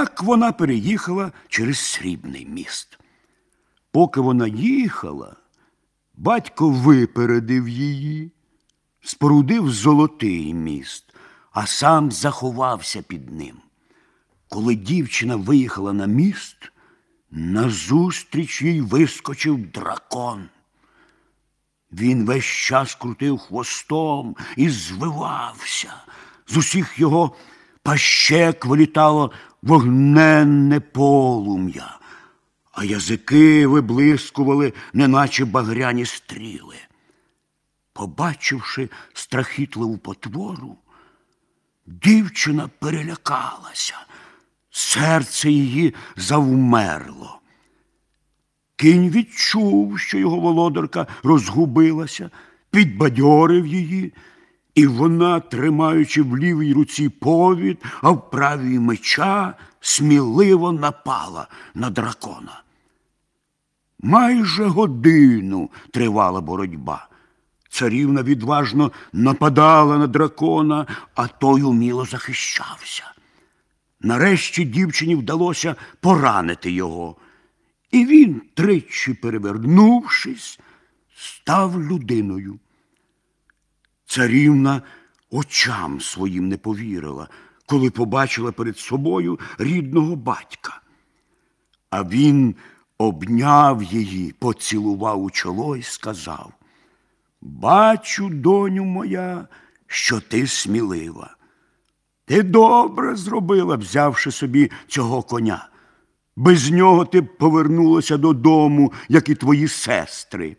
Так вона переїхала через Срібний міст. Поки вона їхала, батько випередив її, спорудив Золотий міст, а сам заховався під ним. Коли дівчина виїхала на міст, назустріч їй вискочив дракон. Він весь час крутив хвостом і звивався. З усіх його пащек вилітало вогненне полум'я, а язики виблискували, неначе багряні стріли. Побачивши страхітливу потвору, дівчина перелякалася, серце її завмерло. Кінь відчув, що його володарка розгубилася, підбадьорив її, і вона, тримаючи в лівій руці повід, а в правій меча, сміливо напала на дракона. Майже годину тривала боротьба. Царівна відважно нападала на дракона, а той уміло захищався. Нарешті дівчині вдалося поранити його, і він, тричі перевернувшись, став людиною. Царівна очам своїм не повірила, коли побачила перед собою рідного батька. А він обняв її, поцілував у чоло і сказав: «Бачу, доню моя, що ти смілива. Ти добре зробила, взявши собі цього коня. Без нього ти б повернулася додому, як і твої сестри.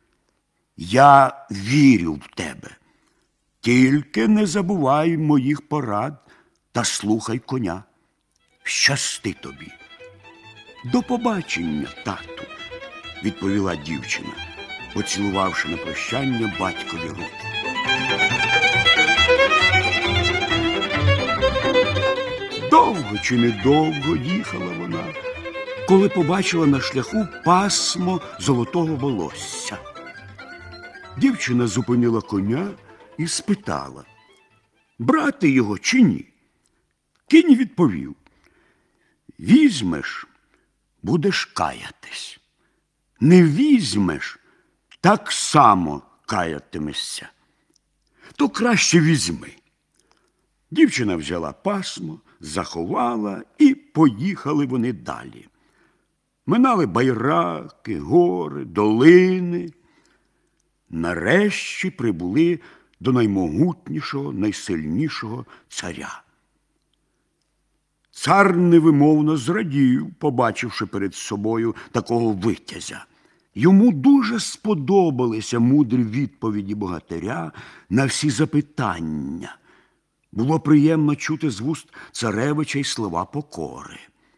Я вірю в тебе. Тільки не забувай моїх порад та слухай коня. Щасти тобі». «До побачення, тату», – відповіла дівчина, поцілувавши на прощання батькові руки. Довго чи недовго їхала вона, коли побачила на шляху пасмо золотого волосся. Дівчина зупинила коня і спитала: «Брати його чи ні?» Кінь відповів: «Візьмеш, будеш каятись. Не візьмеш, так само каятимешся. То краще візьми». Дівчина взяла пасмо, заховала, і поїхали вони далі. Минали байраки, гори, долини. Нарешті прибули до наймогутнішого, найсильнішого царя. Цар невимовно зрадів, побачивши перед собою такого витязя. Йому дуже сподобалися мудрі відповіді богатиря на всі запитання. Було приємно чути з вуст царевича й слова покори.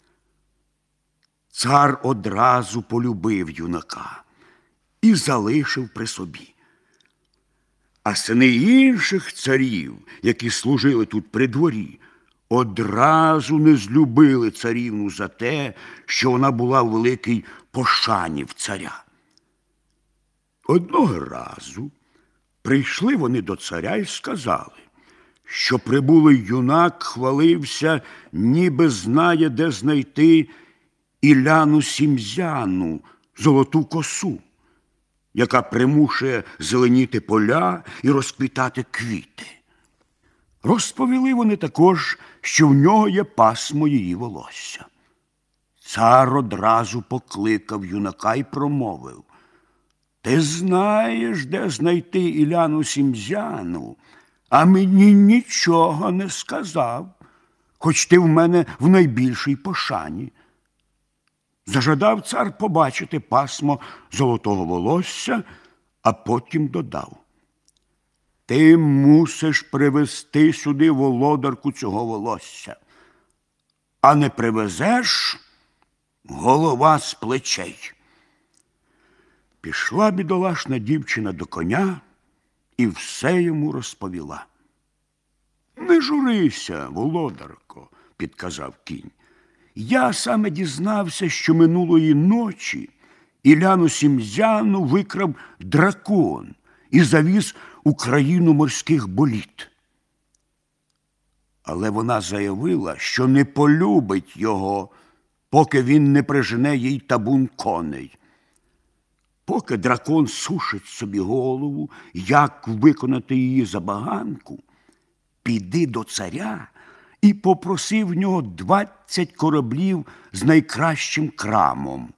Цар одразу полюбив юнака і залишив при собі. А сини інших царів, які служили тут при дворі, одразу не злюбили царівну за те, що вона була в великій пошані в царя. Одного разу прийшли вони до царя і сказали, що прибулий юнак хвалився, ніби знає, де знайти Іляну Сімзяну, золоту косу, яка примушує зеленіти поля і розквітати квіти. Розповіли вони також, що в нього є пасмо її волосся. Цар одразу покликав юнака і промовив: «Ти знаєш, де знайти Іляну Сімзяну, а мені нічого не сказав, хоч ти в мене в найбільшій пошані». Зажадав цар побачити пасмо золотого волосся, а потім додав: «Ти мусиш привезти сюди володарку цього волосся, а не привезеш — голова з плечей». Пішла бідолашна дівчина до коня і все йому розповіла. «Не журися, володарко», – підказав кінь. «Я саме дізнався, що минулої ночі Іляну Сімзяну викрав дракон і завіз у країну морських боліт. Але вона заявила, що не полюбить його, поки він не прижене їй табун коней. Поки дракон сушить собі голову, як виконати її забаганку, піди до царя і попроси в нього 20 кораблів з найкращим крамом.